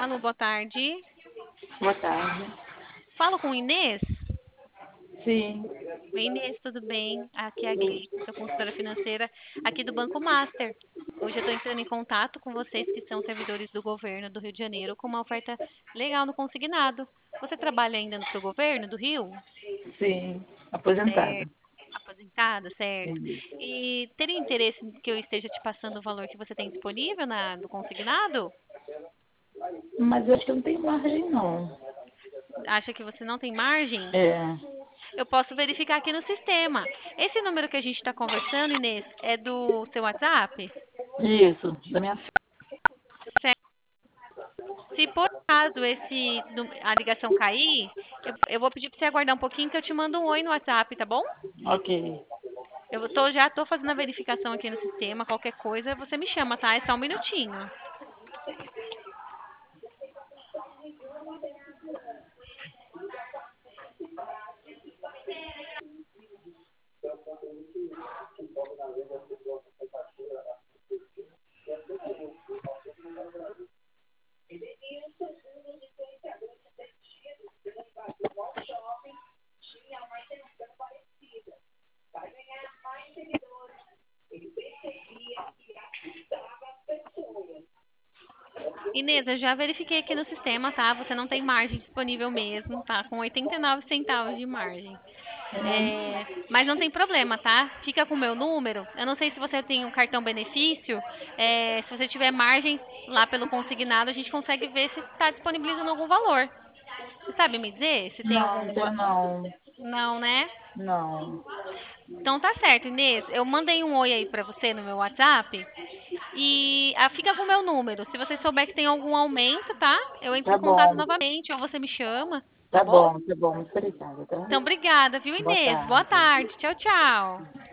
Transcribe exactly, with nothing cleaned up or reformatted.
Alô, boa tarde. Boa tarde. Falo com Inês? Sim, Oi, Inês, tudo bem? Aqui é a Gleice, sou consultora financeira aqui do Banco Master. Hoje eu estou entrando em contato com vocês que são servidores do governo do Rio de Janeiro com uma oferta legal no consignado. Você trabalha ainda para o governo do Rio? sim, aposentada. Certo. Aposentada, certo. Sim. E teria interesse que eu esteja te passando o valor que você tem disponível na, do consignado? Mas eu acho que não tem margem, não. Acha que você não tem margem? É, Eu posso verificar aqui no sistema. Esse número que a gente está conversando, Inês, é do seu WhatsApp? isso, da minha filha. Certo. Se por acaso esse, nu- a ligação cair, eu, eu vou pedir para você aguardar um pouquinho que eu te mando um oi no WhatsApp, tá bom? Ok, Eu tô, já estou fazendo a verificação aqui no sistema. Qualquer coisa, você me chama, tá? É só um minutinho. Inês, eu já verifiquei aqui no sistema, tá? Você não tem margem disponível mesmo, tá? Com oitenta e nove centavos de margem. É, mas não tem problema, tá? Fica com o meu número. Eu não sei se você tem um cartão benefício. É, se você tiver margem lá pelo consignado, a gente consegue ver se está disponibilizando algum valor. Você sabe me dizer se tem não, algum. tenho não. Não, né? Não. Então tá certo, Inês. Eu mandei um oi aí pra você no meu WhatsApp. E ah, fica com o meu número. Se você souber que tem algum aumento, tá? Eu entro Tá em contato bom, novamente ou você me chama, tá tá bom? bom, tá bom. Muito obrigada, tá? Então, obrigada, viu, Boa Inês? Boa tarde. tarde. Tchau, tchau.